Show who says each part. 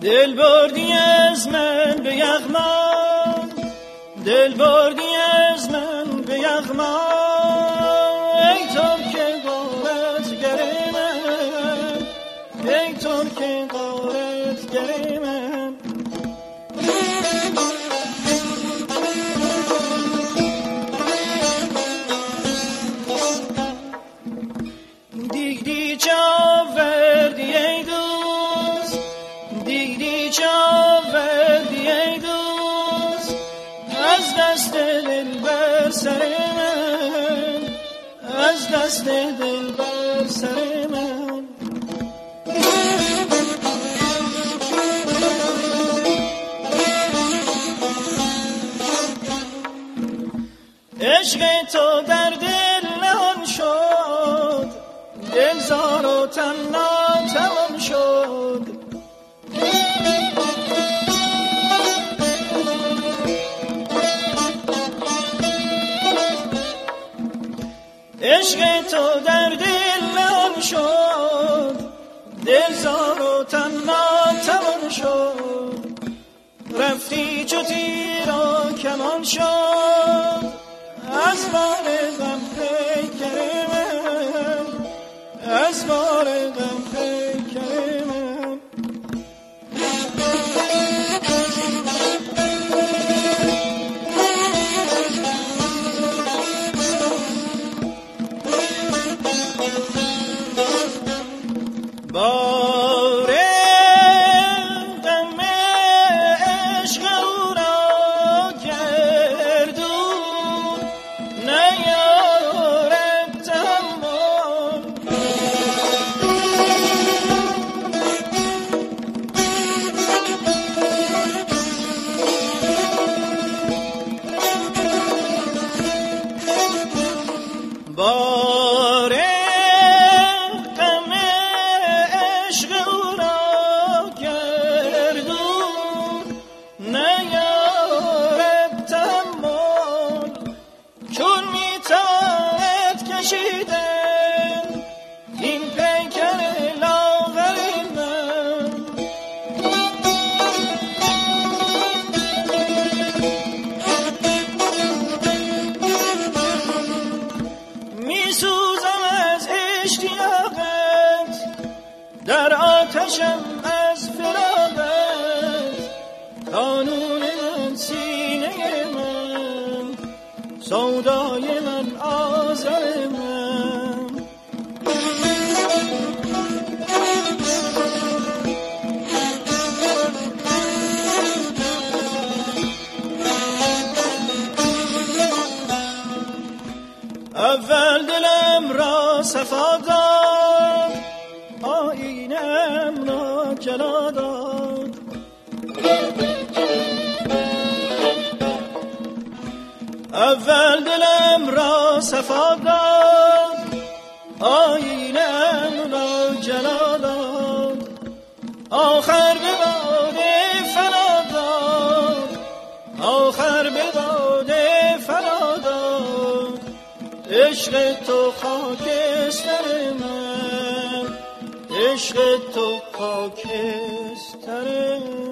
Speaker 1: دل بردی از من به یغما، دل بردی از من به یغما، ای ترک غارتگر من، ای ترک غارتگر من. دیدی چه آوردی ای دوست، دیدی چه آوردی ای دوست، از دست دل بر سر من، از دست دل بر سر من. عشق تو در دل نهان شد، دل زار و تنها تمام شد. عشق تو در دل نهان شد، دل زار و تنها تمام شد. رفتی چو تیر و کمان شد، از بار غم پیکر من، از بار غم پیکر من. بار غم عشق او را گردون نیارد تحمل. بار غم عشق او را گردون نیارد تحمل. چون میتواند کشیدن این پیکر لاغر من، میسوزم از اشتیاقت، در آتشم از فراقت. قانون من سینه من، سودای من آزار من. اول دلم را صفا داد، آینم را جلا داد. اول دلم را صفا داد، آینم را جلا داد. آخر به باده فنا داد، آخر به باده فنا داد. عشق تو خاکستر من، عشق تو خاکستر من.